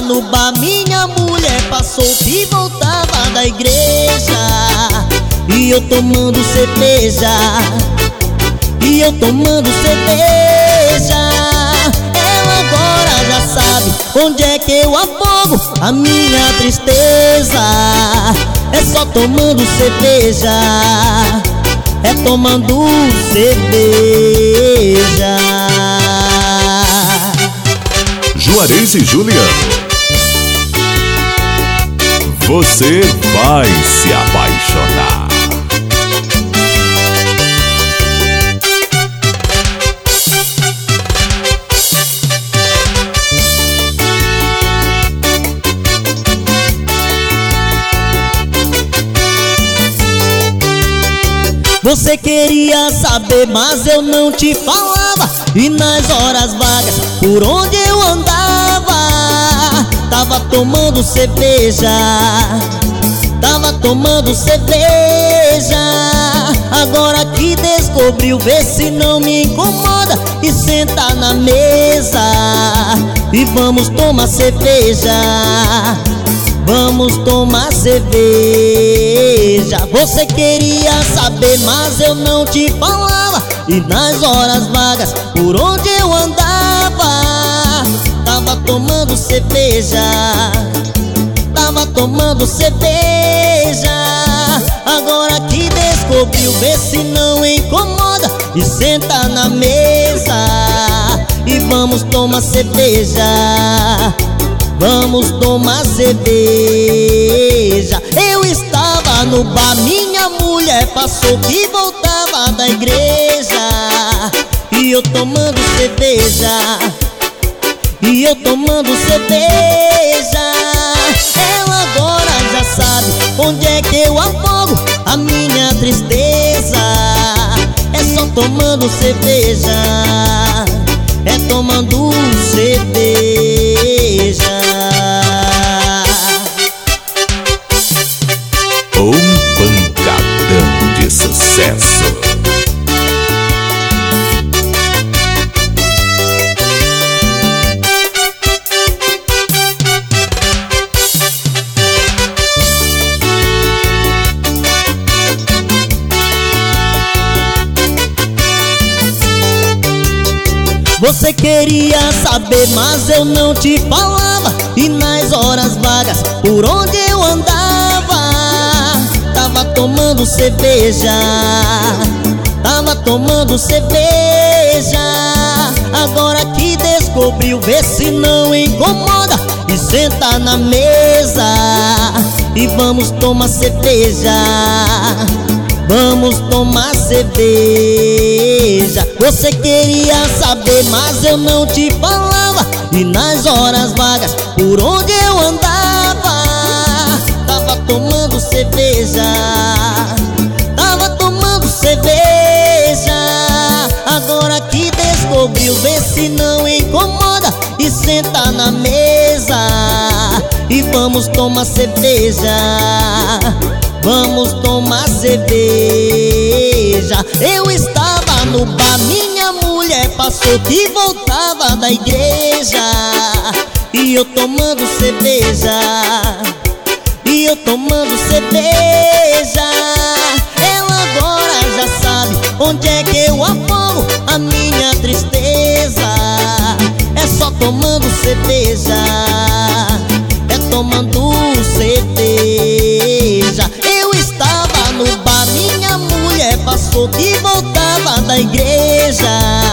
no bar, minha mulher passou que voltava da igreja. E eu tomando cerveja, e eu tomando cerveja. Ela agora já sabe onde é que eu afogo a minha tristeza. É só tomando cerveja, é tomando cerveja. Juarez e Juliano, você vai se apaixonar. Você queria saber, mas eu não te falava. E nas horas vagas, por onde eu andava, tava tomando cerveja, tava tomando cerveja. Agora que descobriu, vê se não me incomoda e senta na mesa e vamos tomar cerveja. Vamos tomar cerveja. Você queria saber, mas eu não te falava. E nas horas vagas, por onde eu andava, tava tomando cerveja, tava tomando cerveja. Agora que descobriu, vê se não incomoda e senta na mesa e vamos tomar cerveja. Vamos tomar cerveja. Eu estava no bar, minha mulher passou que voltava da igreja. E eu tomando cerveja, e eu tomando cerveja. Ela agora já sabe onde é que eu afogo a minha tristeza. É só tomando cerveja, é tomando cerveja. Um pancadão de sucesso. Você queria saber, mas eu não te falava. E nas horas vagas, por onde eu andava, tava tomando cerveja, tava tomando cerveja. Agora que descobriu, vê se não incomoda e senta na mesa e vamos tomar cerveja. Vamos tomar cerveja. Você queria saber, mas eu não te falava. E nas horas vagas, por onde eu andava, tava tomando cerveja, tava tomando cerveja. Agora que descobriu, vê se não incomoda e senta na mesa e vamos tomar cerveja. Vamos tomar cerveja. Eu estava no bar, minha mulher passou que voltava da igreja. E eu tomando cerveja, e eu tomando cerveja. Ela agora já sabe onde é que eu afogo a minha tristeza. É só tomando cerveja, é tomando cerveja. Eu estava no bar, minha mulher passou que voltava da igreja.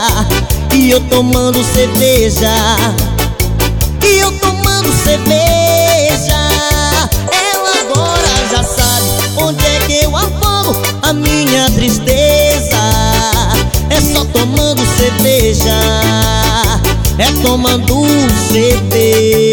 E eu tomando cerveja, e eu tomando cerveja. Ela agora já sabe onde é que eu afogo a minha tristeza. É só tomando cerveja, é tomando cerveja.